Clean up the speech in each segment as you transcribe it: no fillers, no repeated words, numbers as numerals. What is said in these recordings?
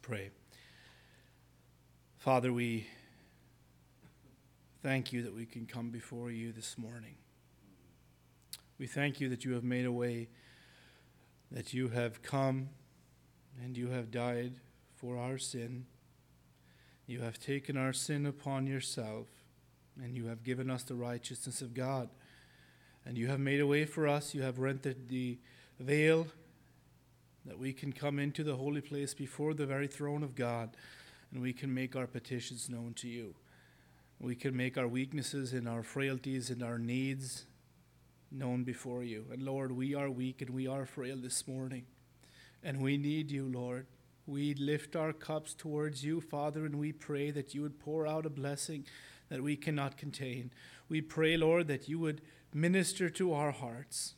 pray. Father, we thank you that we can come before you this morning. We thank you that you have made a way, that you have come and you have died for our sin. You have taken our sin upon yourself, and you have given us the righteousness of God. And you have made a way for us. You have rented the veil that we can come into the holy place before the very throne of God, and we can make our petitions known to you. We can make our weaknesses and our frailties and our needs known before you. And Lord, we are weak and we are frail this morning, and we need you, Lord. We lift our cups towards you, Father, and we pray that you would pour out a blessing that we cannot contain. We pray, Lord, that you would minister to our hearts.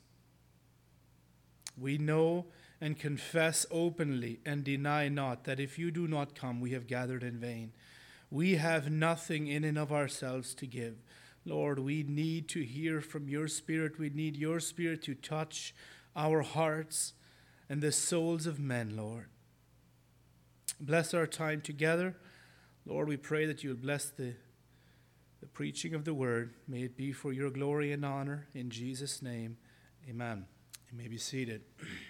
We know and confess openly and deny not that if you do not come, we have gathered in vain. We have nothing in and of ourselves to give. Lord, we need to hear from your Spirit. We need your Spirit to touch our hearts and the souls of men, Lord. Bless our time together. Lord, we pray that you will bless the preaching of the word. May it be for your glory and honor. In Jesus' name, amen. You may be seated.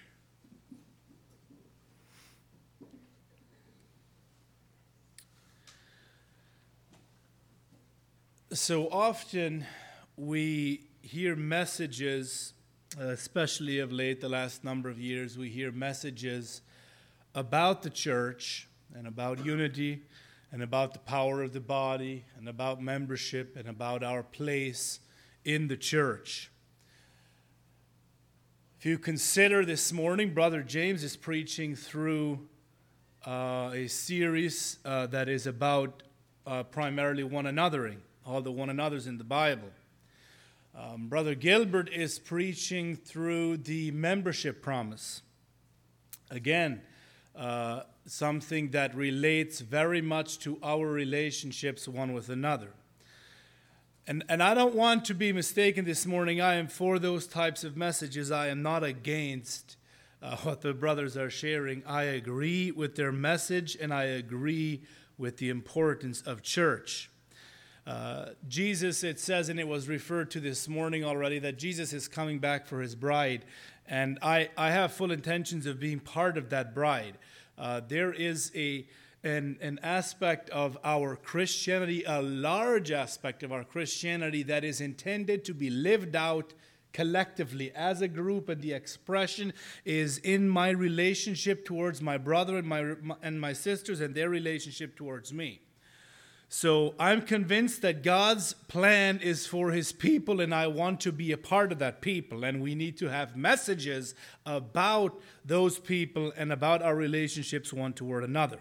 So often we hear messages, especially of late, the last number of years, we hear messages about the church and about unity and about the power of the body and about membership and about our place in the church. If you consider this morning, Brother James is preaching through a series that is about primarily one anothering, all the one another's in the Bible. Brother Gilbert is preaching through the membership promise. Again, something that relates very much to our relationships one with another. And I don't want to be mistaken this morning. I am for those types of messages. I am not against what the brothers are sharing. I agree with their message, and I agree with the importance of church. Jesus, it says, and it was referred to this morning already, that Jesus is coming back for his bride. And I have full intentions of being part of that bride. There is an aspect of our Christianity, a large aspect of our Christianity that is intended to be lived out collectively as a group, and the expression is in my relationship towards my brother and my sisters and their relationship towards me. So I'm convinced that God's plan is for his people, and I want to be a part of that people. And we need to have messages about those people and about our relationships one toward another.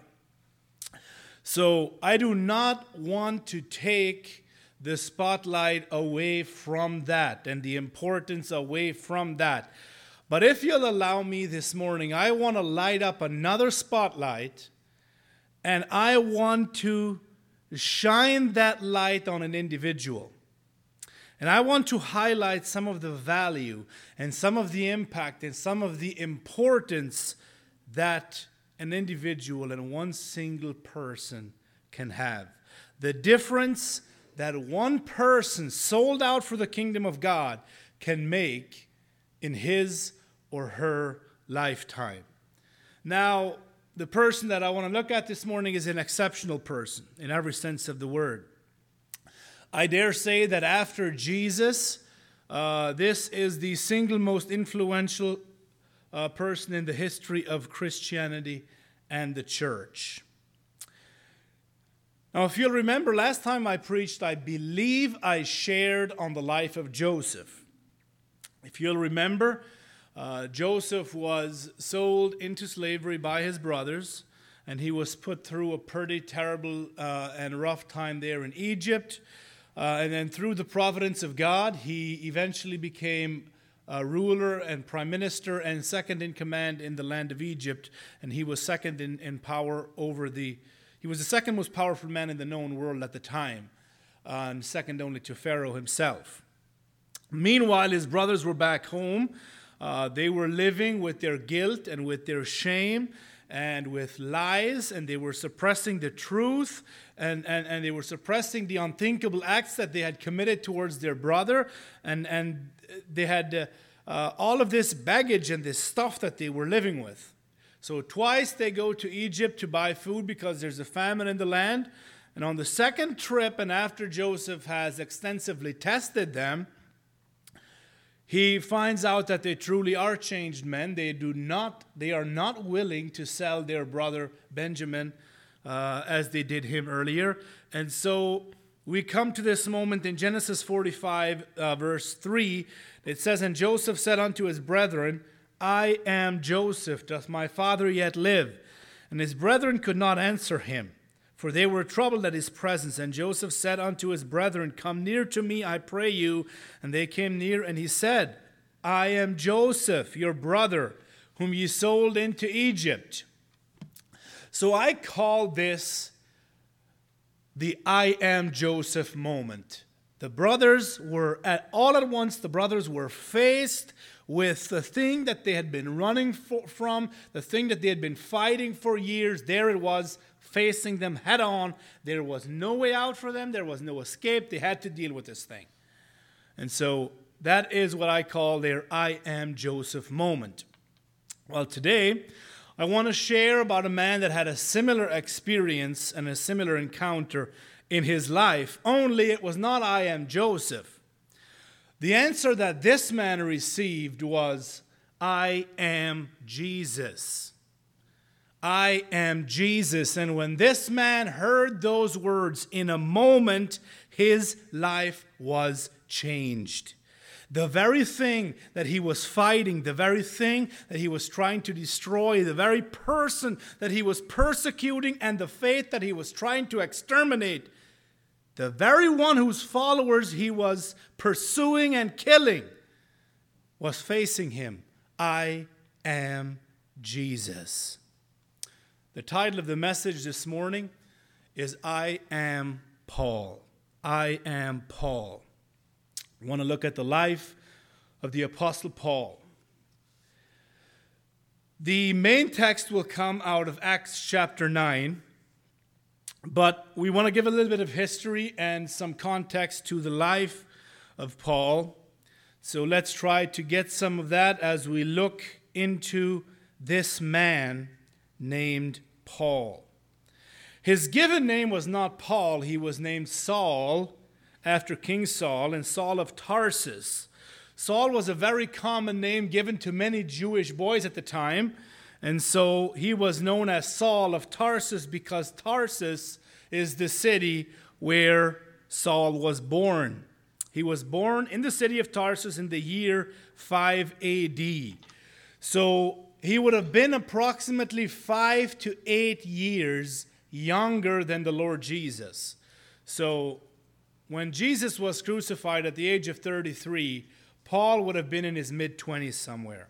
So I do not want to take the spotlight away from that and the importance away from that. But if you'll allow me this morning, I want to light up another spotlight, and I want to shine that light on an individual. And I want to highlight some of the value and some of the impact and some of the importance that an individual and one single person can have. The difference that one person sold out for the kingdom of God can make in his or her lifetime. Now, the person that I want to look at this morning is an exceptional person in every sense of the word. I dare say that after Jesus, this is the single most influential person in the history of Christianity and the church. Now, if you'll remember, last time I preached, I believe I shared on the life of Joseph. If you'll remember, Joseph was sold into slavery by his brothers, and he was put through a pretty terrible and rough time there in Egypt. And then through the providence of God, he eventually became ruler and prime minister and second in command in the land of Egypt. And he was second in power he was the second most powerful man in the known world at the time, and second only to Pharaoh himself. Meanwhile, his brothers were back home. They were living with their guilt and with their shame, and with lies, and they were suppressing the truth, and they were suppressing the unthinkable acts that they had committed towards their brother, and they had all of this baggage and this stuff that they were living with. So twice they go to Egypt to buy food because there's a famine in the land. And on the second trip, and after Joseph has extensively tested them, he finds out that they truly are changed men. They are not willing to sell their brother Benjamin as they did him earlier. And so we come to this moment in Genesis 45, verse 3. It says, "And Joseph said unto his brethren, I am Joseph. Doth my father yet live? And his brethren could not answer him, for they were troubled at his presence. And Joseph said unto his brethren, Come near to me, I pray you. And they came near, and he said, I am Joseph, your brother, whom ye sold into Egypt." So I call this the I am Joseph moment. The brothers were, all at once, the brothers were faced with the thing that they had been running from, the thing that they had been fighting for years. There it was, facing them head on. There was no way out for them. There was no escape. They had to deal with this thing. And so that is what I call their I am Joseph moment. Well, today I want to share about a man that had a similar experience and a similar encounter in his life, only it was not I am Joseph. The answer that this man received was, I am Jesus. I am Jesus. And when this man heard those words, in a moment, his life was changed. The very thing that he was fighting, the very thing that he was trying to destroy, the very person that he was persecuting, and the faith that he was trying to exterminate, the very one whose followers he was pursuing and killing, was facing him. I am Jesus. The title of the message this morning is I am Paul. I am Paul. I want to look at the life of the Apostle Paul. The main text will come out of Acts chapter 9. But we want to give a little bit of history and some context to the life of Paul. So let's try to get some of that as we look into this man named Paul. His given name was not Paul. He was named Saul after King Saul, and Saul of Tarsus. Saul was a very common name given to many Jewish boys at the time. And so he was known as Saul of Tarsus because Tarsus is the city where Saul was born. He was born in the city of Tarsus in the year 5 AD. So he would have been approximately 5 to 8 years younger than the Lord Jesus. So when Jesus was crucified at the age of 33, Paul would have been in his mid-20s somewhere.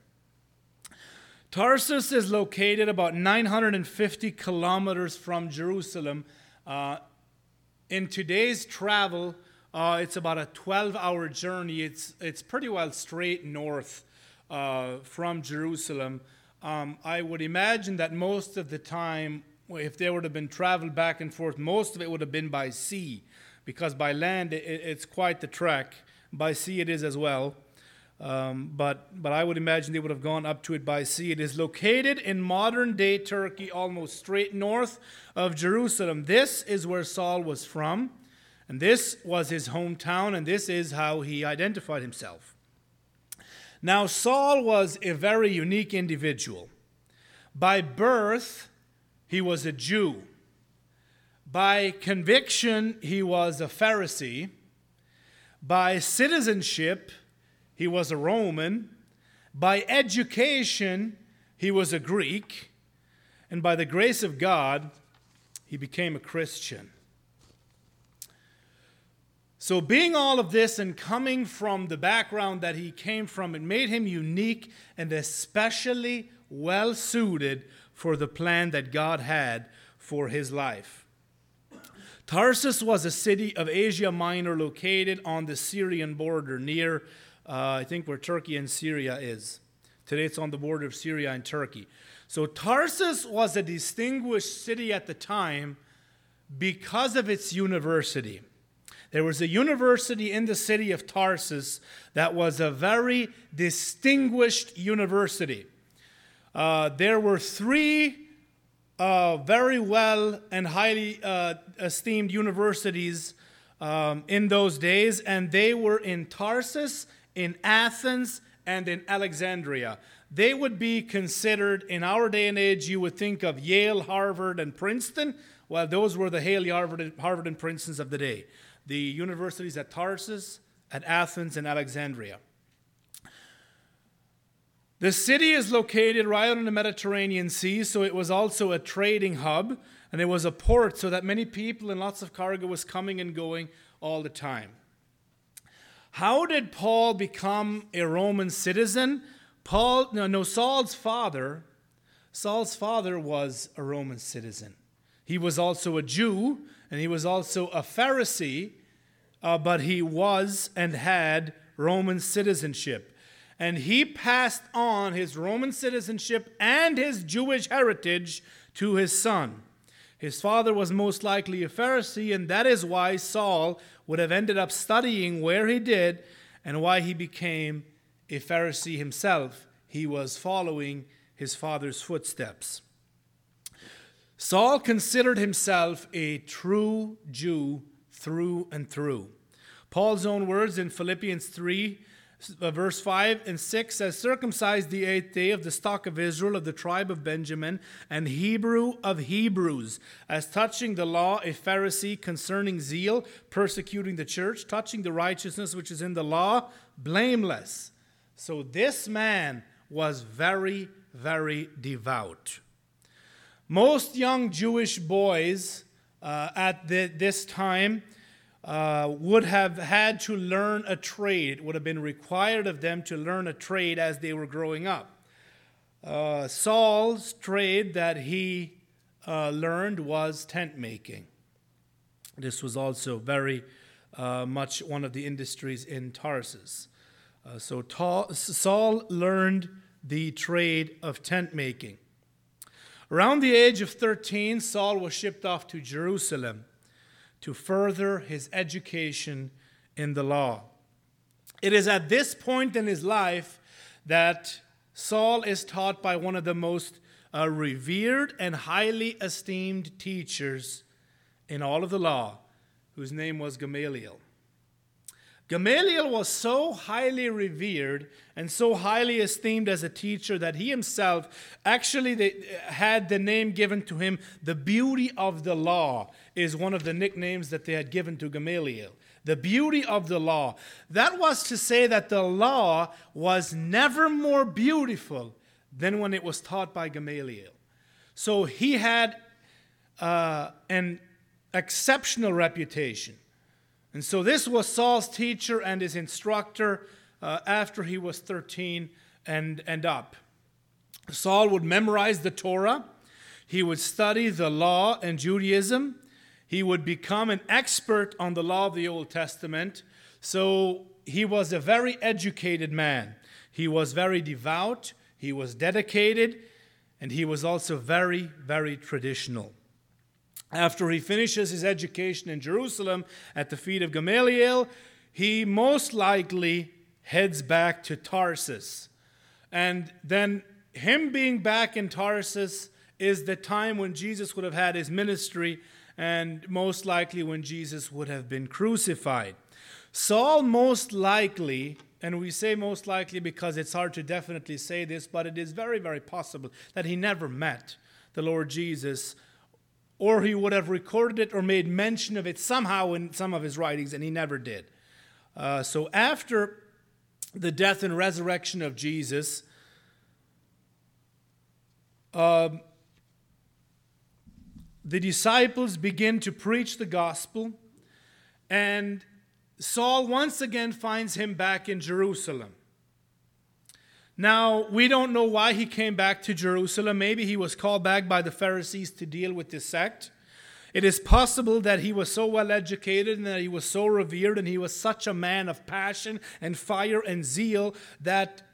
Tarsus is located about 950 kilometers from Jerusalem. In today's travel, it's about a 12-hour journey. It's pretty well straight north from Jerusalem. I would imagine that most of the time, if there would have been travel back and forth, most of it would have been by sea, because by land it's quite the trek. By sea it is as well. But I would imagine they would have gone up to it by sea. It is located in modern-day Turkey, almost straight north of Jerusalem. This is where Saul was from, and this was his hometown, and this is how he identified himself. Now, Saul was a very unique individual. By birth, he was a Jew. By conviction, he was a Pharisee. By citizenship, he was a Roman. By education, he was a Greek. And by the grace of God, he became a Christian. So being all of this and coming from the background that he came from, it made him unique and especially well-suited for the plan that God had for his life. Tarsus was a city of Asia Minor located on the Syrian border near I think where Turkey and Syria is. Today it's on the border of Syria and Turkey. So Tarsus was a distinguished city at the time because of its university. There was a university in the city of Tarsus that was a very distinguished university. There were three very well and highly esteemed universities in those days, and they were in Tarsus, in Athens, and in Alexandria. They would be considered, in our day and age, you would think of Yale, Harvard, and Princeton. Well, those were the Yale, Harvard, and Princetons of the day. The universities at Tarsus, at Athens, and Alexandria. The city is located right on the Mediterranean Sea, so it was also a trading hub, and it was a port, so that many people and lots of cargo was coming and going all the time. How did Paul become a Roman citizen? Saul's father was a Roman citizen. He was also a Jew, and he was also a Pharisee, but he was and had Roman citizenship. And he passed on his Roman citizenship and his Jewish heritage to his son. His father was most likely a Pharisee, and that is why Saul would have ended up studying where he did and why he became a Pharisee himself. He was following his father's footsteps. Saul considered himself a true Jew through and through. Paul's own words in Philippians 3, verse 5 and 6 says, "Circumcised the 8th day of the stock of Israel, of the tribe of Benjamin, and Hebrew of Hebrews, as touching the law, a Pharisee, concerning zeal, persecuting the church, touching the righteousness which is in the law, blameless." So this man was very, very devout. Most young Jewish boys at this time would have had to learn a trade. It would have been required of them to learn a trade as they were growing up. Saul's trade that he learned was tent making. This was also very much one of the industries in Tarsus. So Saul learned the trade of tent making. Around the age of 13, Saul was shipped off to Jerusalem to further his education in the law. It is at this point in his life that Saul is taught by one of the most revered and highly esteemed teachers in all of the law, whose name was Gamaliel. Gamaliel was so highly revered and so highly esteemed as a teacher that he himself actually had the name given to him. The beauty of the law is one of the nicknames that they had given to Gamaliel. The beauty of the law. That was to say that the law was never more beautiful than when it was taught by Gamaliel. So he had an exceptional reputation. And so this was Saul's teacher and his instructor after he was 13 and up. Saul would memorize the Torah. He would study the law and Judaism. He would become an expert on the law of the Old Testament. So he was a very educated man. He was very devout. He was dedicated. And he was also very, very traditional. After he finishes his education in Jerusalem at the feet of Gamaliel, he most likely heads back to Tarsus. And then him being back in Tarsus is the time when Jesus would have had his ministry and most likely when Jesus would have been crucified. Saul most likely, and we say most likely because it's hard to definitely say this, but it is very, very possible that he never met the Lord Jesus, or he would have recorded it or made mention of it somehow in some of his writings, and he never did. So after the death and resurrection of Jesus, the disciples begin to preach the gospel, and Saul once again finds him back in Jerusalem. Now, we don't know why he came back to Jerusalem. Maybe he was called back by the Pharisees to deal with this sect. It is possible that he was so well educated and that he was so revered and he was such a man of passion and fire and zeal that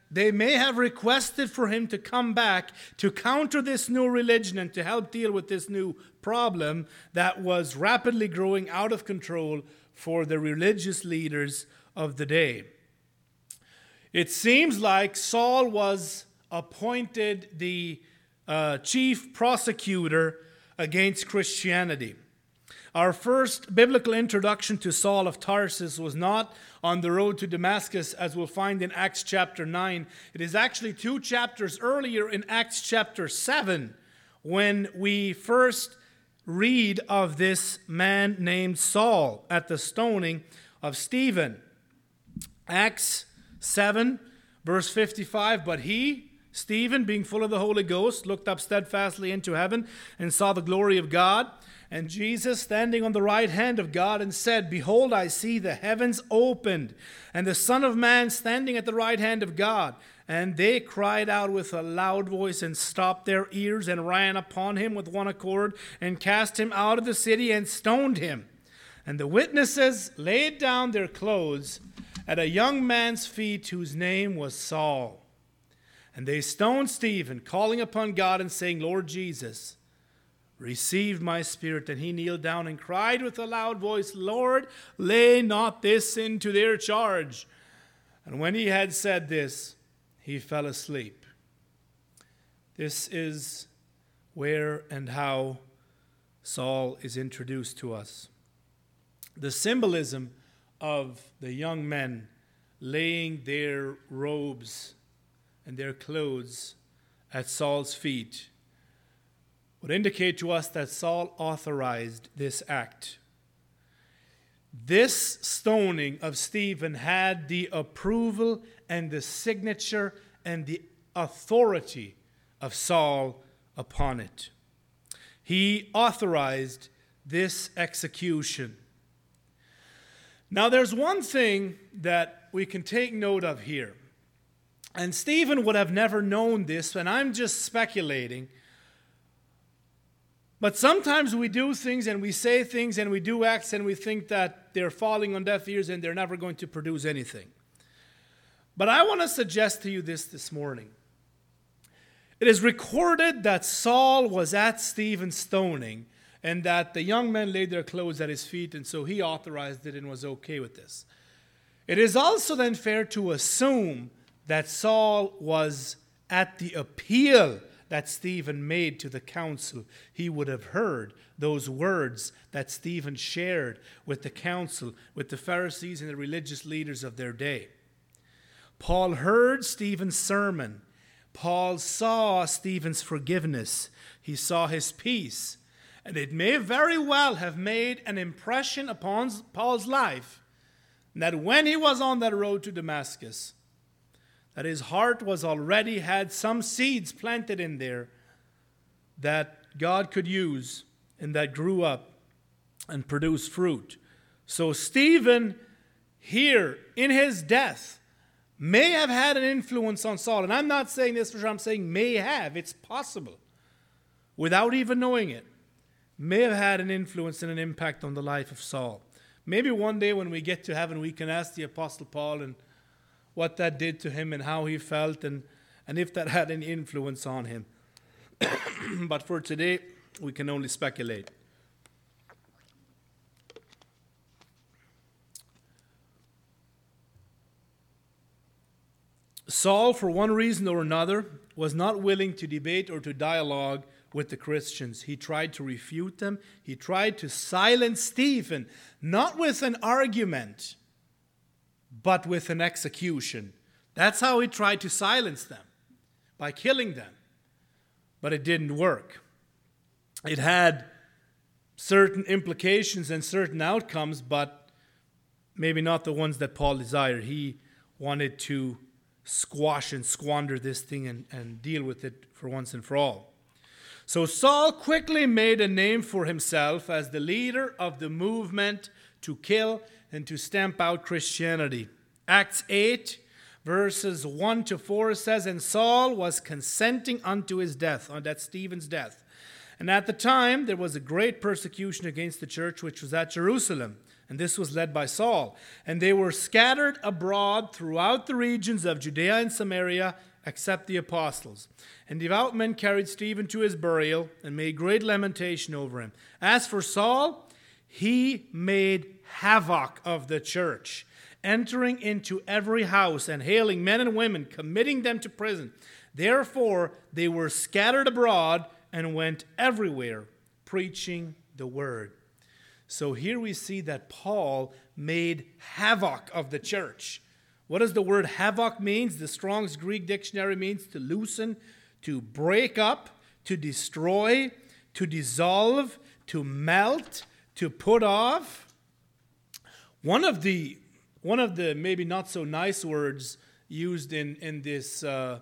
they may have requested for him to come back to counter this new religion and to help deal with this new problem that was rapidly growing out of control for the religious leaders of the day. It seems like Saul was appointed the chief prosecutor against Christianity. Our first biblical introduction to Saul of Tarsus was not on the road to Damascus, as we'll find in Acts chapter 9. It is actually 2 chapters earlier in Acts chapter 7 when we first read of this man named Saul at the stoning of Stephen. Acts 7, verse 55, but he, Stephen, being full of the Holy Ghost, looked up steadfastly into heaven and saw the glory of God, and Jesus standing on the right hand of God, and said, Behold, I see the heavens opened, and the Son of Man standing at the right hand of God. And they cried out with a loud voice, and stopped their ears, and ran upon him with one accord, and cast him out of the city, and stoned him. And the witnesses laid down their clothes at a young man's feet, whose name was Saul. And they stoned Stephen, calling upon God and saying, Lord Jesus, receive my spirit. And he kneeled down and cried with a loud voice, Lord, lay not this sin to their charge. And when he had said this, he fell asleep. This is where and how Saul is introduced to us. The symbolism of the young men laying their robes and their clothes at Saul's feet would indicate to us that Saul authorized this act. This stoning of Stephen had the approval and the signature and the authority of Saul upon it. He authorized this execution. Now, there's one thing that we can take note of here. And Stephen would have never known this, and I'm just speculating. But sometimes we do things and we say things and we do acts and we think that they're falling on deaf ears and they're never going to produce anything. But I want to suggest to you this morning. It is recorded that Saul was at Stephen's stoning and that the young men laid their clothes at his feet, and so he authorized it and was okay with this. It is also then fair to assume that Saul was at the appeal that Stephen made to the council. He would have heard those words that Stephen shared with the council, with the Pharisees and the religious leaders of their day. Paul heard Stephen's sermon. Paul saw Stephen's forgiveness. He saw his peace. And it may very well have made an impression upon Paul's life that when he was on that road to Damascus, that his heart was already had some seeds planted in there that God could use and that grew up and produced fruit. So Stephen here in his death may have had an influence on Saul. And I'm not saying this for sure, I'm saying may have. It's possible. Without even knowing it. May have had an influence and an impact on the life of Saul. Maybe one day when we get to heaven, we can ask the Apostle Paul and what that did to him and how he felt and if that had any influence on him. But for today, we can only speculate. Saul, for one reason or another, was not willing to debate or to dialogue with the Christians. He tried to refute them. He tried to silence Stephen, not with an argument, but with an execution. That's how he tried to silence them, by killing them. But it didn't work. It had certain implications and certain outcomes, but maybe not the ones that Paul desired. He wanted to squash and squander this thing and deal with it for once and for all. So Saul quickly made a name for himself as the leader of the movement to kill and to stamp out Christianity. Acts 8, verses 1 to 4 says, And Saul was consenting unto his death, that's Stephen's death. And at the time, there was a great persecution against the church which was at Jerusalem. And this was led by Saul. And they were scattered abroad throughout the regions of Judea and Samaria, except the apostles. And devout men carried Stephen to his burial and made great lamentation over him. As for Saul, he made havoc of the church, entering into every house and hailing men and women, committing them to prison. Therefore, they were scattered abroad and went everywhere, preaching the word. So here we see that Paul made havoc of the church. What does the word havoc mean? The Strong's Greek dictionary means to loosen, to break up, to destroy, to dissolve, to melt, to put off. One of the maybe not so nice words used in this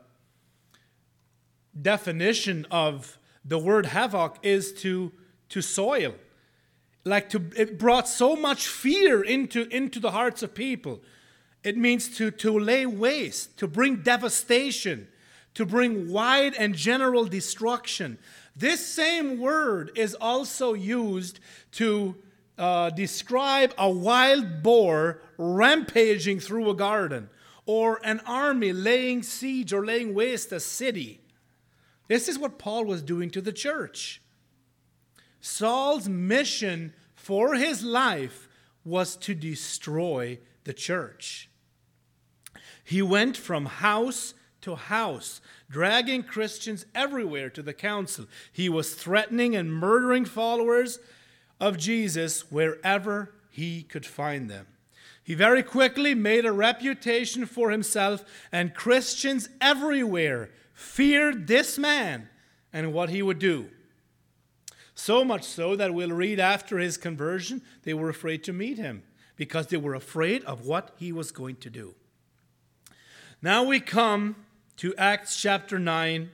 definition of the word havoc is to soil. It brought so much fear into the hearts of people. It means to lay waste, to bring devastation, to bring wide and general destruction. This same word is also used to describe a wild boar rampaging through a garden, or an army laying siege or laying waste a city. This is what Paul was doing to the church. Saul's mission for his life was to destroy the church. He went from house to house, dragging Christians everywhere to the council. He was threatening and murdering followers of Jesus wherever he could find them. He very quickly made a reputation for himself, and Christians everywhere feared this man and what he would do. So much so that we'll read after his conversion, they were afraid to meet him because they were afraid of what he was going to do. Now we come to Acts chapter 9,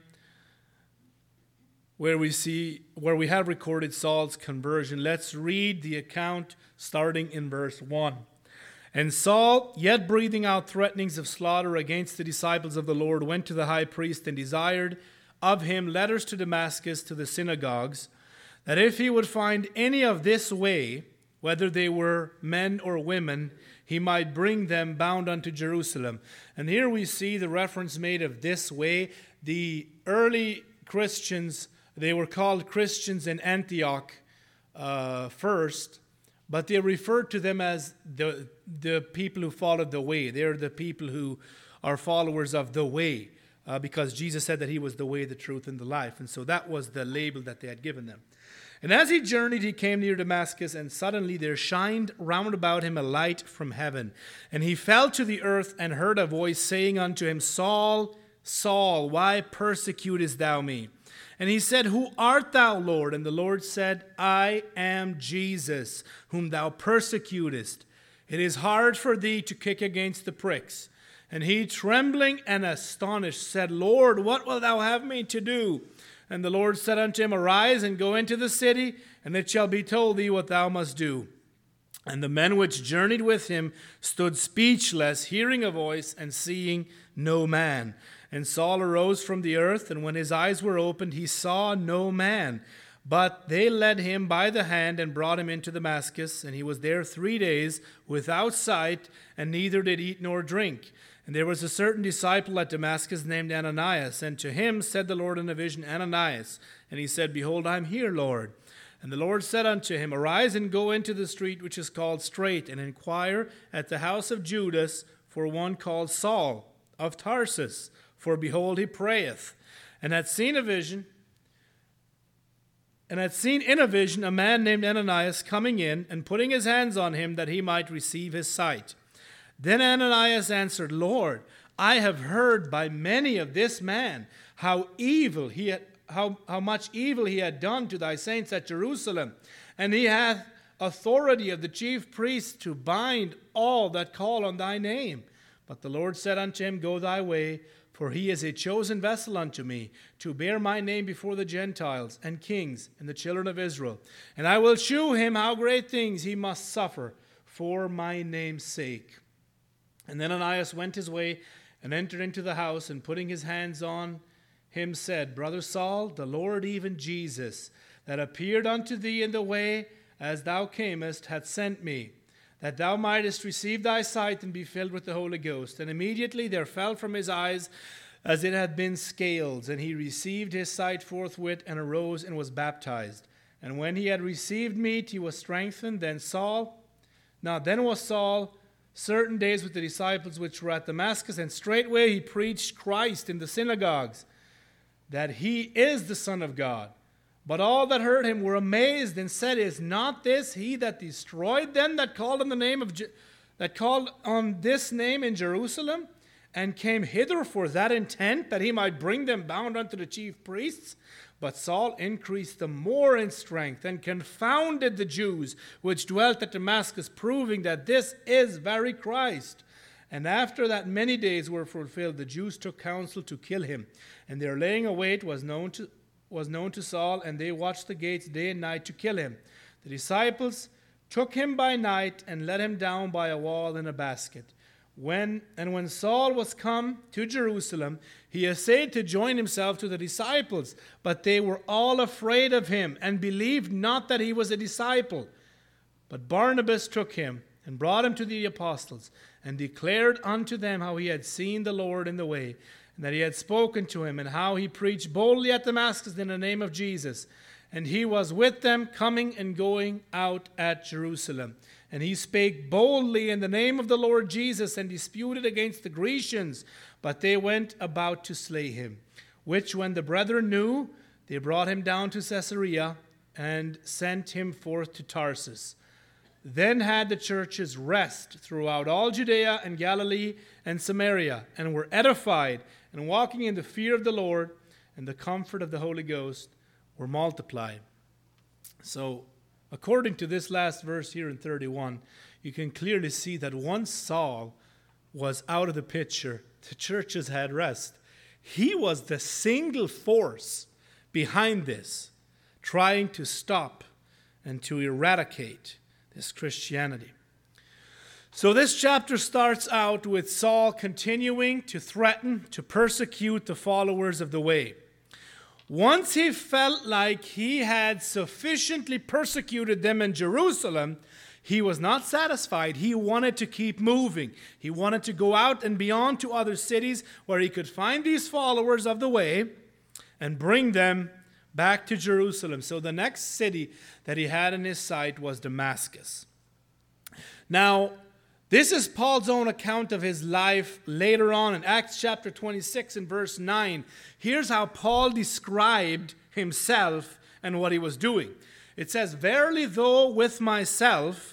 where we have recorded Saul's conversion. Let's read the account starting in verse 1. And Saul, yet breathing out threatenings of slaughter against the disciples of the Lord, went to the high priest and desired of him letters to Damascus to the synagogues, that if he would find any of this way, whether they were men or women, he might bring them bound unto Jerusalem. And here we see the reference made of this way. The early Christians, they were called Christians in Antioch first, but they referred to them as the people who followed the way. They're the people who are followers of the way, because Jesus said that he was the way, the truth, and the life. And so that was the label that they had given them. And as he journeyed, he came near Damascus, and suddenly there shined round about him a light from heaven. And he fell to the earth and heard a voice saying unto him, Saul, Saul, why persecutest thou me? And he said, Who art thou, Lord? And the Lord said, I am Jesus, whom thou persecutest. It is hard for thee to kick against the pricks. And he, trembling and astonished, said, Lord, what wilt thou have me to do? And the Lord said unto him, Arise and go into the city, and it shall be told thee what thou must do. And the men which journeyed with him stood speechless, hearing a voice and seeing no man. And Saul arose from the earth, and when his eyes were opened, he saw no man. But they led him by the hand and brought him into Damascus, and he was there 3 days without sight, and neither did eat nor drink. And there was a certain disciple at Damascus named Ananias, and to him said the Lord in a vision, Ananias. And he said, Behold, I am here, Lord. And the Lord said unto him, Arise and go into the street which is called Straight, and inquire at the house of Judas for one called Saul of Tarsus. For behold, he prayeth, and had seen in a vision a man named Ananias coming in, and putting his hands on him that he might receive his sight. Then Ananias answered, Lord, I have heard by many of this man how much evil he had done to thy saints at Jerusalem, and he hath authority of the chief priests to bind all that call on thy name. But the Lord said unto him, Go thy way, for he is a chosen vessel unto me, to bear my name before the Gentiles and kings and the children of Israel. And I will shew him how great things he must suffer for my name's sake. And then Ananias went his way and entered into the house, and putting his hands on him said, Brother Saul, the Lord, even Jesus, that appeared unto thee in the way as thou camest, hath sent me, that thou mightest receive thy sight and be filled with the Holy Ghost. And immediately there fell from his eyes as it had been scales, and he received his sight forthwith, and arose and was baptized. And when he had received meat, he was strengthened. Then was Saul certain days with the disciples which were at Damascus, and straightway he preached Christ in the synagogues, that he is the Son of God. But all that heard him were amazed, and said, Is not this he that destroyed them that called on this name in Jerusalem, and came hither for that intent, that he might bring them bound unto the chief priests? But Saul increased the more in strength, and confounded the Jews which dwelt at Damascus, proving that this is very Christ. And after that many days were fulfilled, the Jews took counsel to kill him. And their laying await was known to Saul, and they watched the gates day and night to kill him. The disciples took him by night, and let him down by a wall in a basket. When Saul was come to Jerusalem, he essayed to join himself to the disciples, but they were all afraid of him, and believed not that he was a disciple. But Barnabas took him, and brought him to the apostles, and declared unto them how he had seen the Lord in the way, and that he had spoken to him, and how he preached boldly at Damascus in the name of Jesus. And he was with them, coming and going out at Jerusalem. And he spake boldly in the name of the Lord Jesus, and disputed against the Grecians. But they went about to slay him. Which when the brethren knew, they brought him down to Caesarea, and sent him forth to Tarsus. Then had the churches rest throughout all Judea and Galilee and Samaria, and were edified, and walking in the fear of the Lord and the comfort of the Holy Ghost were multiplied. So, according to this last verse here in 31, you can clearly see that once Saul was out of the picture, the churches had rest. He was the single force behind this, trying to stop and to eradicate this Christianity. So this chapter starts out with Saul continuing to threaten, to persecute the followers of the way. Once he felt like he had sufficiently persecuted them in Jerusalem, he was not satisfied. He wanted to keep moving. He wanted to go out and beyond to other cities where he could find these followers of the way and bring them back to Jerusalem. So the next city that he had in his sight was Damascus. Now, this is Paul's own account of his life later on in Acts chapter 26 and verse 9. Here's how Paul described himself and what he was doing. It says, I verily though with myself,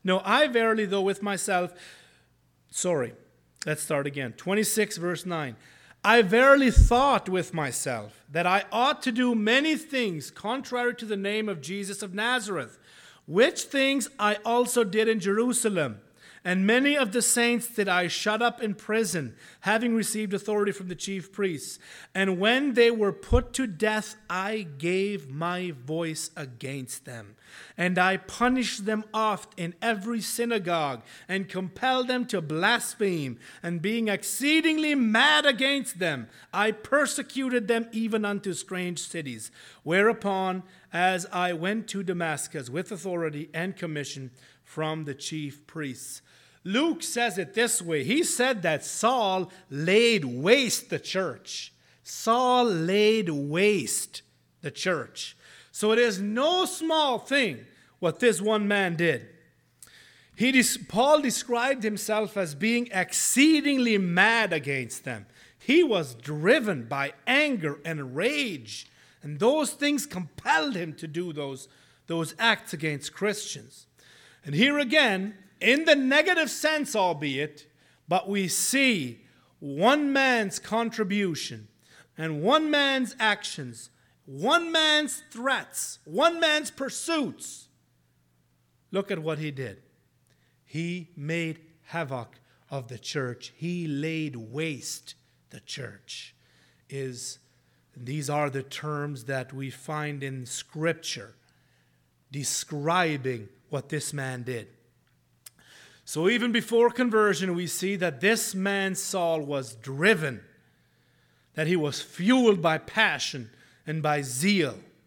26 verse 9. I verily thought with myself that I ought to do many things contrary to the name of Jesus of Nazareth, which things I also did in Jerusalem. And many of the saints did I shut up in prison, having received authority from the chief priests. And when they were put to death, I gave my voice against them. And I punished them oft in every synagogue, and compelled them to blaspheme. And being exceedingly mad against them, I persecuted them even unto strange cities. Whereupon, as I went to Damascus with authority and commission from the chief priests. Luke says it this way. He said that Saul laid waste the church. Saul laid waste the church. So it is no small thing what this one man did. Paul described himself as being exceedingly mad against them. He was driven by anger and rage, and those things compelled him to do those acts against Christians. And here again, in the negative sense albeit, but we see one man's contribution and one man's actions, one man's threats, one man's pursuits. Look at what he did. He made havoc of the church. He laid waste the church. These are the terms that we find in Scripture describing what this man did. So even before conversion, we see that this man Saul was driven, that he was fueled by passion and by zeal.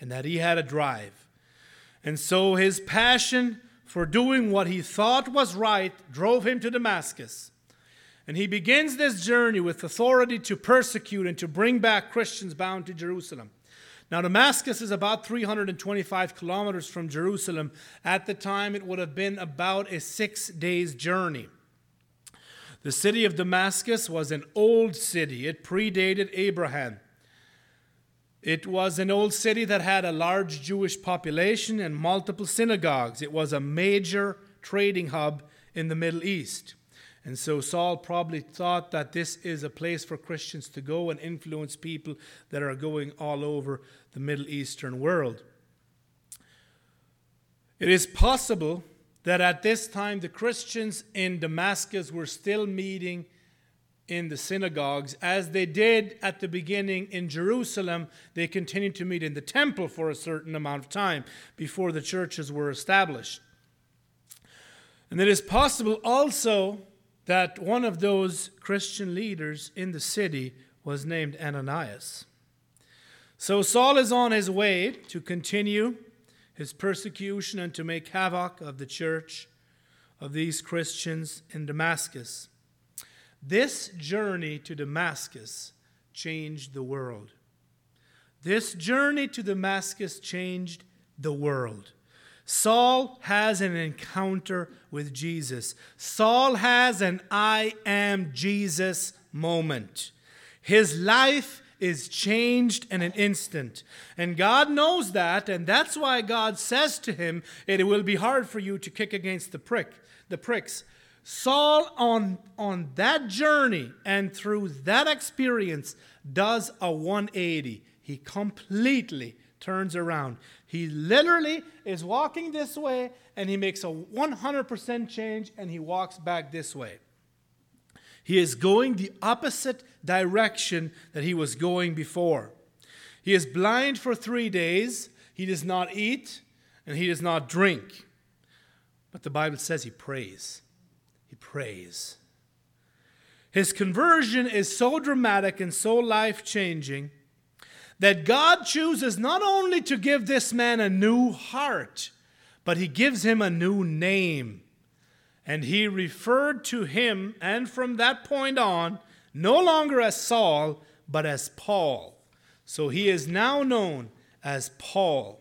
and that he had a drive. And so his passion for doing what he thought was right drove him to Damascus. And he begins this journey with authority to persecute and to bring back Christians bound to Jerusalem. Now, Damascus is about 325 kilometers from Jerusalem. At the time, it would have been about a 6 days journey. The city of Damascus was an old city. It predated Abraham. It was an old city that had a large Jewish population and multiple synagogues. It was a major trading hub in the Middle East. And so Saul probably thought that this is a place for Christians to go and influence people that are going all over the Middle Eastern world. It is possible that at this time the Christians in Damascus were still meeting in the synagogues. As they did at the beginning in Jerusalem, they continued to meet in the temple for a certain amount of time before the churches were established. And it is possible also that one of those Christian leaders in the city was named Ananias. So Saul is on his way to continue his persecution and to make havoc of the church of these Christians in Damascus. This journey to Damascus changed the world. This journey to Damascus changed the world. Saul has an encounter with Jesus. Saul has an I am Jesus moment. His life is changed in an instant. And God knows that, and that's why God says to him, it will be hard for you to kick against the pricks. Saul on that journey and through that experience does a 180. He completely turns around. He literally is walking this way and he makes a 100% change and he walks back this way. He is going the opposite direction that he was going before. He is blind for 3 days. He does not eat and he does not drink. But the Bible says he prays. He prays. His conversion is so dramatic and so life-changing that God chooses not only to give this man a new heart, but he gives him a new name. And he referred to him, and from that point on, no longer as Saul, but as Paul. So he is now known as Paul.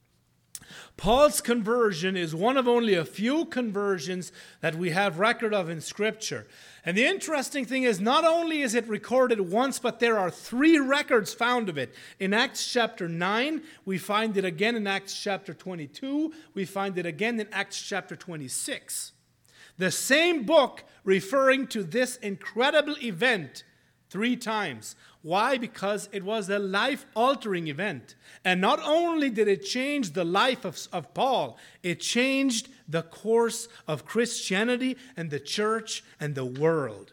Paul's conversion is one of only a few conversions that we have record of in Scripture. And the interesting thing is, not only is it recorded once, but there are 3 records found of it. In Acts chapter 9, we find it again in Acts chapter 22. We find it again in Acts chapter 26. The same book referring to this incredible event 3 times. Why? Because it was a life-altering event. And not only did it change the life of Paul, it changed the course of Christianity and the church and the world.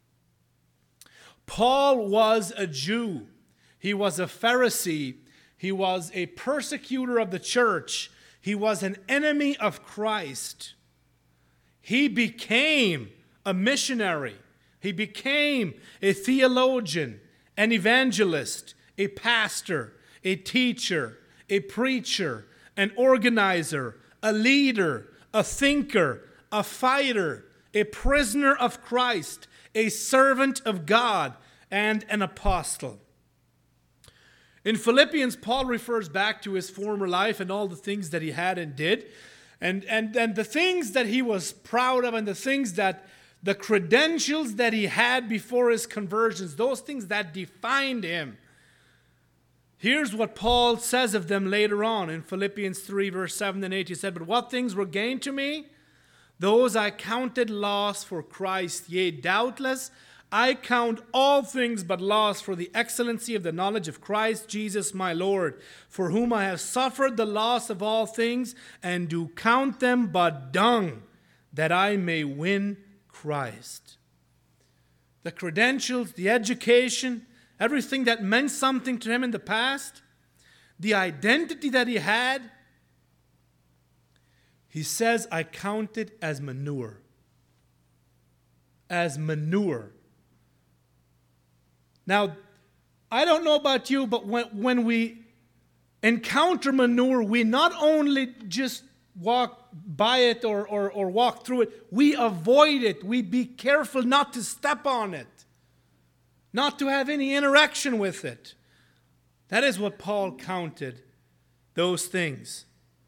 Paul was a Jew. He was a Pharisee. He was a persecutor of the church. He was an enemy of Christ. He became a missionary. He became a theologian, an evangelist, a pastor, a teacher, a preacher, an organizer, a leader, a thinker, a fighter, a prisoner of Christ, a servant of God, and an apostle. In Philippians, Paul refers back to his former life and all the things that he had and did, and the things that he was proud of and the credentials that he had before his conversions, those things that defined him. Here's what Paul says of them later on in Philippians 3, verse 7 and 8. He said, "But what things were gained to me, those I counted loss for Christ. Yea, doubtless, I count all things but loss for the excellency of the knowledge of Christ Jesus my Lord, for whom I have suffered the loss of all things, and do count them but dung, that I may win Christ." The credentials, the education, everything that meant something to him in the past, the identity that he had, he says, I count it as manure. As manure. Now, I don't know about you, but when we encounter manure, we not only just walk by it or walk through it, we avoid it. We be careful not to step on it, not to have any interaction with it. That is what Paul counted those things.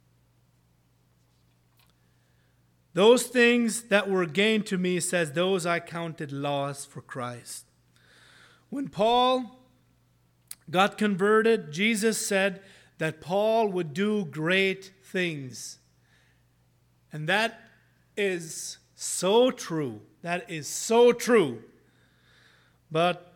Those things that were gained to me, says, those I counted loss for Christ. When Paul got converted, Jesus said that Paul would do great things. And that is so true. That is so true. But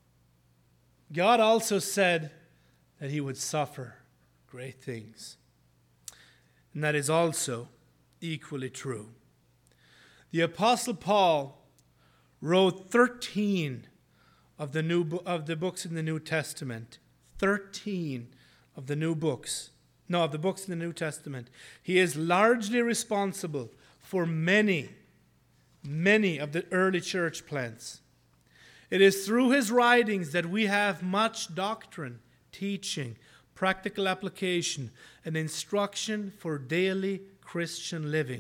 God also said that he would suffer great things. And that is also equally true. The Apostle Paul wrote 13 of the books in the New Testament. 13 of the books in the New Testament. He is largely responsible for many of the early church plants. It is through his writings that we have much doctrine, teaching, practical application, and instruction for daily Christian living.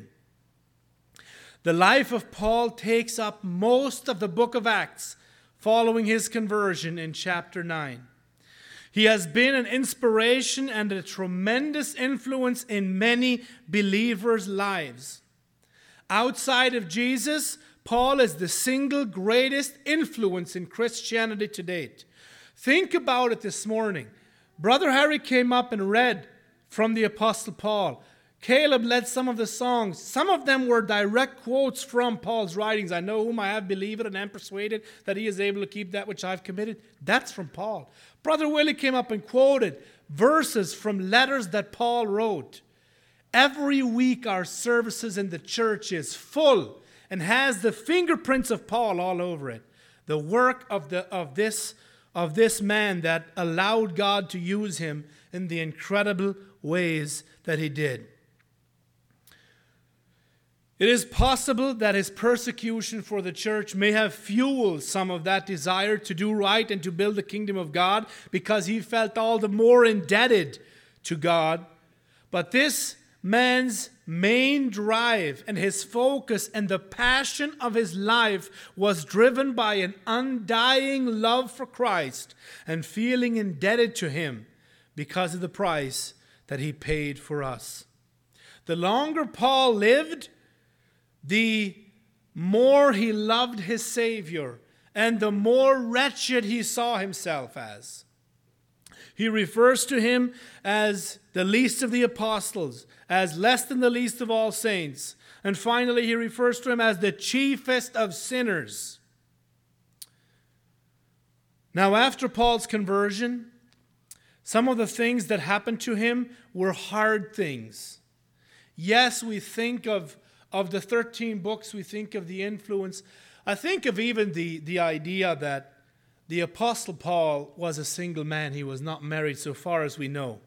The life of Paul takes up most of the book of Acts following his conversion in chapter 9. He has been an inspiration and a tremendous influence in many believers' lives. Outside of Jesus, Paul is the single greatest influence in Christianity to date. Think about it this morning. Brother Harry came up and read from the Apostle Paul. Caleb led some of the songs. Some of them were direct quotes from Paul's writings. I know whom I have believed and am persuaded that he is able to keep that which I've committed. That's from Paul. Brother Willie came up and quoted verses from letters that Paul wrote. Every week our services in the church is full and has the fingerprints of Paul all over it. The work of this man that allowed God to use him in the incredible ways that he did. It is possible that his persecution for the church may have fueled some of that desire to do right and to build the kingdom of God, because he felt all the more indebted to God. But this man's main drive and his focus and the passion of his life was driven by an undying love for Christ and feeling indebted to him because of the price that he paid for us. The longer Paul lived, the more he loved his Savior and the more wretched he saw himself as. He refers to him as the least of the apostles, as less than the least of all saints. And finally, he refers to him as the chiefest of sinners. Now, after Paul's conversion, some of the things that happened to him were hard things. Yes, we think of the 13 books, we think of the influence. I think of even the idea that the Apostle Paul was a single man. He was not married so far as we know.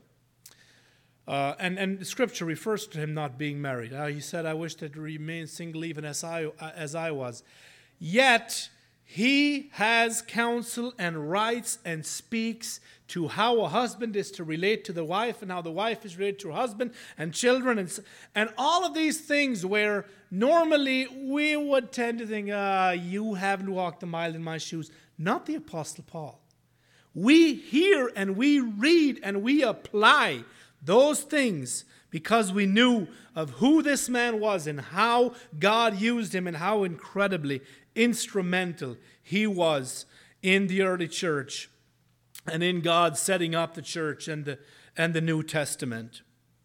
And Scripture refers to him not being married. He said, I wish to remain single even as I was. Yet, he has counsel and writes and speaks to how a husband is to relate to the wife and how the wife is related to her husband and children and all of these things where normally we would tend to think, you haven't walked a mile in my shoes. Not the Apostle Paul. We hear and we read and we apply those things because we knew of who this man was and how God used him and how incredibly instrumental he was in the early church and in God setting up the church and the New Testament.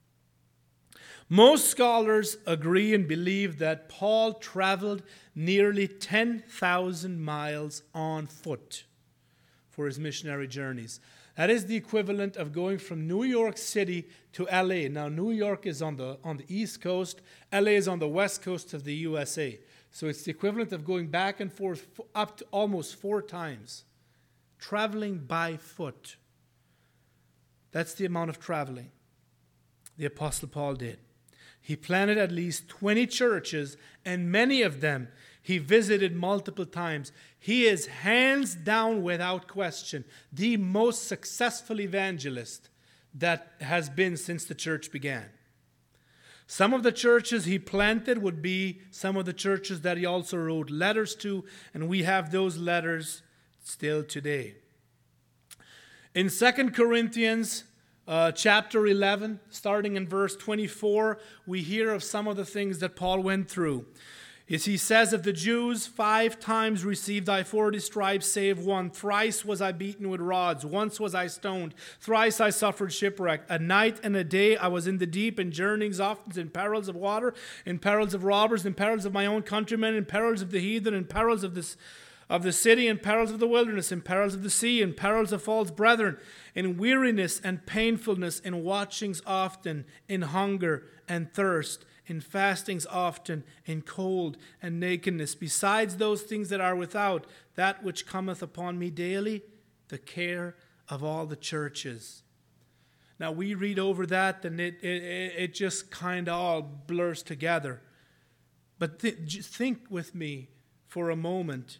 Most scholars agree and believe that Paul traveled nearly 10,000 miles on foot for his missionary journeys. That is the equivalent of going from New York City to LA. Now, New York is on the East Coast. LA is on the West Coast of the USA. So it's the equivalent of going back and forth up to almost 4 times. Traveling by foot. That's the amount of traveling the Apostle Paul did. He planted at least 20 churches, and many of them he visited multiple times. He is hands down, without question, the most successful evangelist that has been since the church began. Some of the churches he planted would be some of the churches that he also wrote letters to, and we have those letters still today. In 2 Corinthians chapter 11, starting in verse 24, we hear of some of the things that Paul went through. As he says of the Jews, 5 times received I 40 stripes, save one. Thrice was I beaten with rods. Once was I stoned. Thrice I suffered shipwreck. A night and a day I was in the deep, in journeyings often, in perils of water, in perils of robbers, in perils of my own countrymen, in perils of the heathen, in perils of the city, in perils of the wilderness, in perils of the sea, in perils of false brethren, in weariness and painfulness, in watchings often, in hunger and thirst, in fastings often, in cold and nakedness. Besides those things that are without, that which cometh upon me daily, the care of all the churches. Now we read over that and it just kind of all blurs together. But think with me for a moment.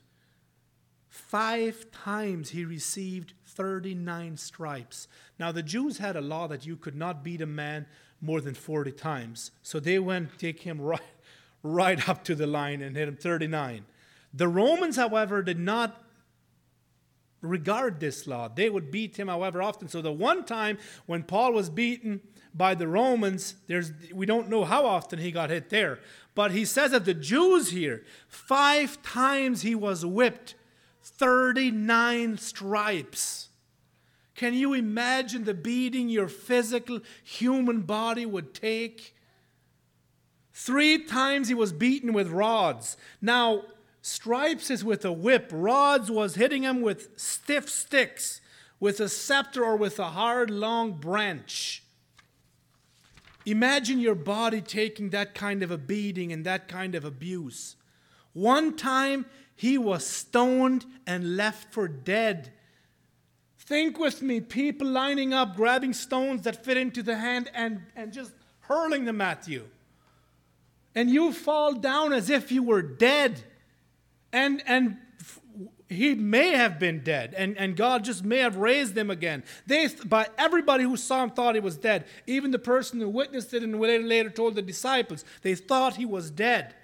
5 times he received 39 stripes. Now the Jews had a law that you could not beat a man more than 40 times. So they went, take him right up to the line and hit him 39. The Romans, however, did not regard this law. They would beat him however often. So the one time when Paul was beaten by the Romans, we don't know how often he got hit there. But he says of the Jews here, 5 times he was whipped, 39 stripes. Can you imagine the beating your physical human body would take? 3 times he was beaten with rods. Now, stripes is with a whip. Rods was hitting him with stiff sticks, with a scepter or with a hard, long branch. Imagine your body taking that kind of a beating and that kind of abuse. One time, he was stoned and left for dead. Think with me, people lining up, grabbing stones that fit into the hand and just hurling them at you. And you fall down as if you were dead. And he may have been dead, and God just may have raised him again. But everybody who saw him thought he was dead. Even the person who witnessed it and later told the disciples, they thought he was dead.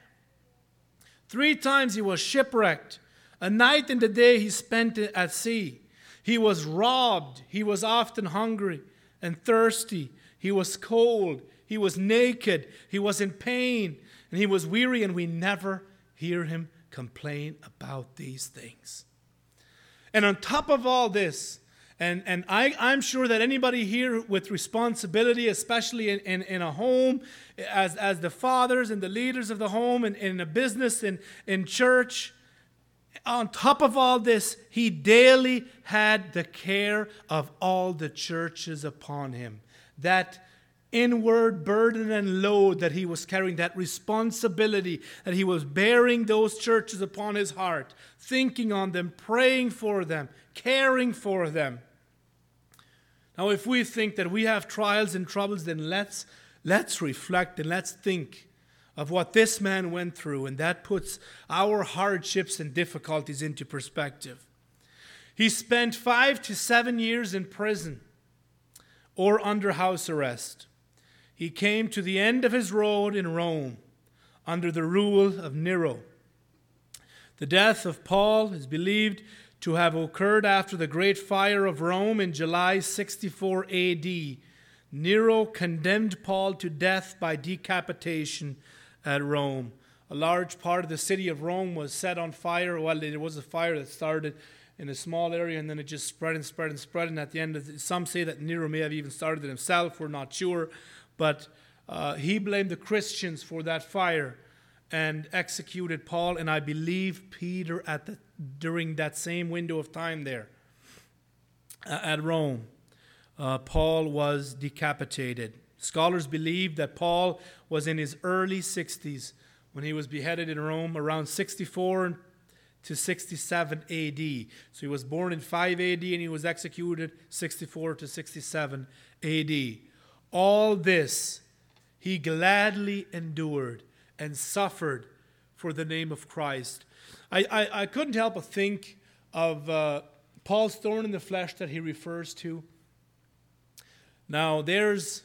3 times he was shipwrecked. A night and a day he spent at sea. He was robbed. He was often hungry and thirsty. He was cold. He was naked. He was in pain. And he was weary, and we never hear him complain about these things. And on top of all this, and I'm sure that anybody here with responsibility, especially in a home, as the fathers and the leaders of the home, and in a business, in church, on top of all this, he daily had the care of all the churches upon him. That inward burden and load that he was carrying, that responsibility that he was bearing those churches upon his heart, thinking on them, praying for them, caring for them. Now, if we think that we have trials and troubles, then let's reflect and let's think of what this man went through, and that puts our hardships and difficulties into perspective. He spent 5 to 7 years in prison or under house arrest. He came to the end of his road in Rome under the rule of Nero. The death of Paul is believed to have occurred after the Great Fire of Rome in July 64 AD. Nero condemned Paul to death by decapitation at Rome. A large part of the city of Rome was set on fire. Well, there was a fire that started in a small area, and then it just spread and spread and spread. And at the end, some say that Nero may have even started it himself. We're not sure. But he blamed the Christians for that fire and executed Paul, and I believe Peter during that same window of time there at Rome. Paul was decapitated. Scholars believe that Paul was in his early 60s when he was beheaded in Rome, around 64 to 67 AD. So he was born in 5 AD and he was executed 64 to 67 AD. All this he gladly endured and suffered for the name of Christ. I couldn't help but think of Paul's thorn in the flesh that he refers to. Now, there's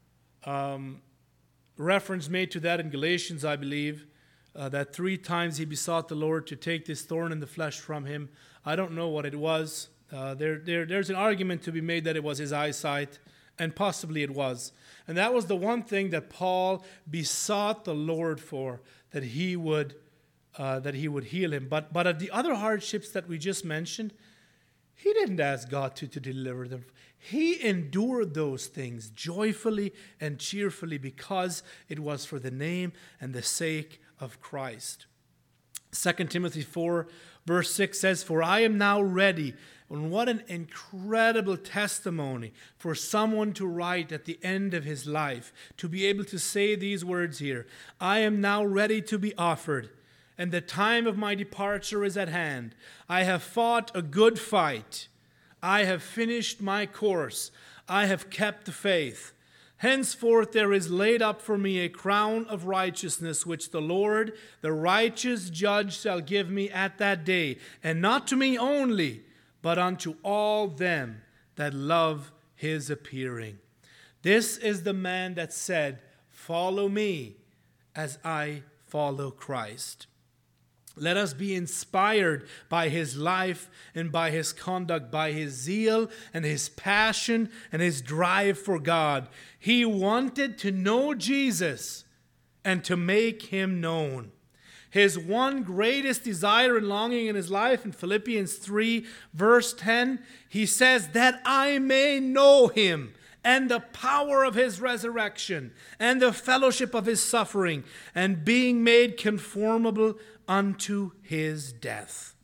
reference made to that in Galatians, I believe, that 3 times he besought the Lord to take this thorn in the flesh from him. I don't know what it was. There's an argument to be made that it was his eyesight, and possibly it was. And that was the one thing that Paul besought the Lord for, that he would heal him. But of the other hardships that we just mentioned, he didn't ask God to deliver them. He endured those things joyfully and cheerfully because it was for the name and the sake of Christ. 2 Timothy 4 verse 6 says, "For I am now ready." And what an incredible testimony for someone to write at the end of his life, to be able to say these words here. "I am now ready to be offered, and the time of my departure is at hand. I have fought a good fight. I have finished my course. I have kept the faith. Henceforth there is laid up for me a crown of righteousness, which the Lord, the righteous judge, shall give me at that day, and not to me only, but unto all them that love his appearing." This is the man that said, "Follow me as I follow Christ." Let us be inspired by his life and by his conduct, by his zeal and his passion and his drive for God. He wanted to know Jesus and to make him known. His one greatest desire and longing in his life, in Philippians 3 verse 10, he says, "That I may know him and the power of his resurrection and the fellowship of his suffering, and being made conformable unto his death."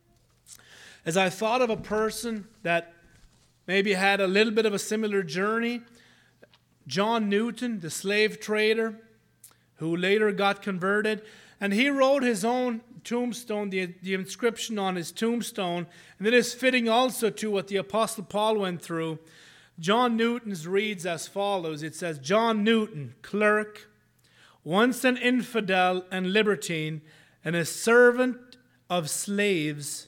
As I thought of a person that maybe had a little bit of a similar journey, John Newton, the slave trader, who later got converted, and he wrote his own tombstone, the inscription on his tombstone, and it is fitting also to what the Apostle Paul went through. John Newton's reads as follows. It says, "John Newton, clerk, once an infidel and libertine, and a servant of slaves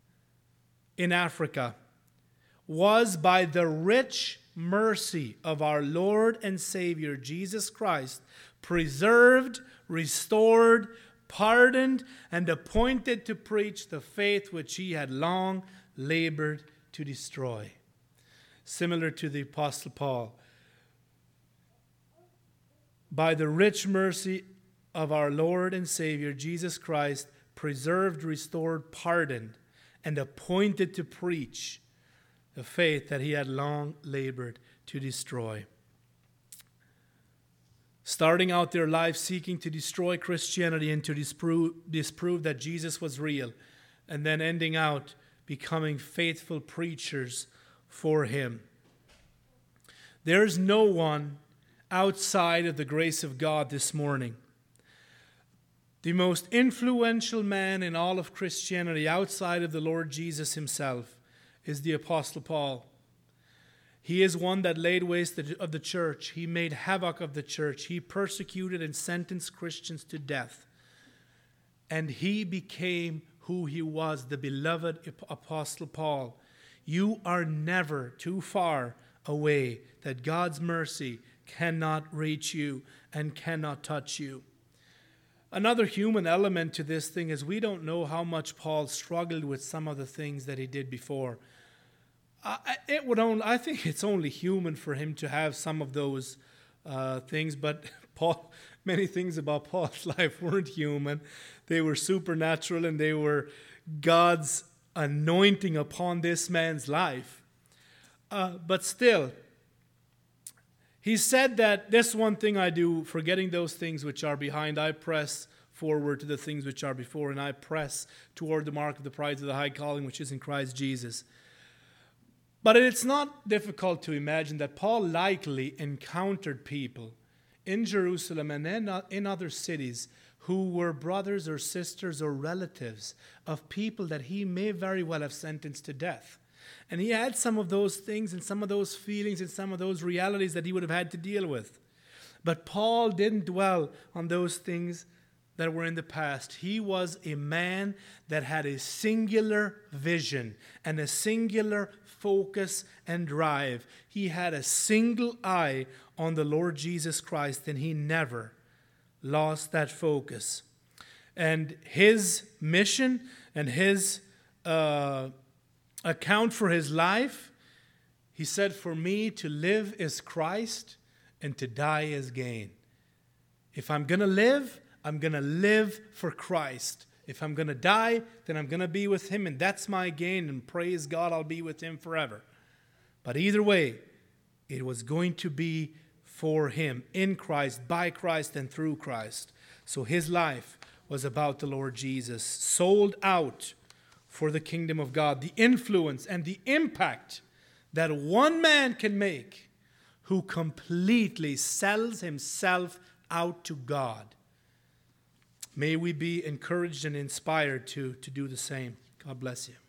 in Africa, was by the rich mercy of our Lord and Savior Jesus Christ preserved, restored, pardoned, and appointed to preach the faith which he had long labored to destroy." Similar to the Apostle Paul. By the rich mercy of our Lord and Savior Jesus Christ, preserved, restored, pardoned, and appointed to preach the faith that he had long labored to destroy. Starting out their life seeking to destroy Christianity and to disprove that Jesus was real, and then ending out becoming faithful preachers for him. There's no one outside of the grace of God this morning. The most influential man in all of Christianity outside of the Lord Jesus himself is the Apostle Paul. He is one that laid waste of the church. He made havoc of the church. He persecuted and sentenced Christians to death. And he became who he was, the beloved Apostle Paul. You are never too far away that God's mercy cannot reach you and cannot touch you. Another human element to this thing is we don't know how much Paul struggled with some of the things that he did before. I think it's only human for him to have some of those things, but many things about Paul's life weren't human. They were supernatural, and they were God's anointing upon this man's life. But still, he said that this one thing I do, forgetting those things which are behind, I press forward to the things which are before, and I press toward the mark of the prize of the high calling which is in Christ Jesus. But it's not difficult to imagine that Paul likely encountered people in Jerusalem and in other cities who were brothers or sisters or relatives of people that he may very well have sentenced to death. And he had some of those things and some of those feelings and some of those realities that he would have had to deal with. But Paul didn't dwell on those things that were in the past. He was a man that had a singular vision and a singular focus and drive. He had a single eye on the Lord Jesus Christ, and he never lost that focus. And his mission and his account for his life, he said, "For me to live is Christ, and to die is gain." If I'm going to live, I'm going to live for Christ. If I'm going to die, then I'm going to be with him, and that's my gain, and praise God, I'll be with him forever. But either way, it was going to be for him, in Christ, by Christ, and through Christ. So his life was about the Lord Jesus, sold out for the kingdom of God. The influence and the impact that one man can make who completely sells himself out to God. May we be encouraged and inspired to do the same. God bless you.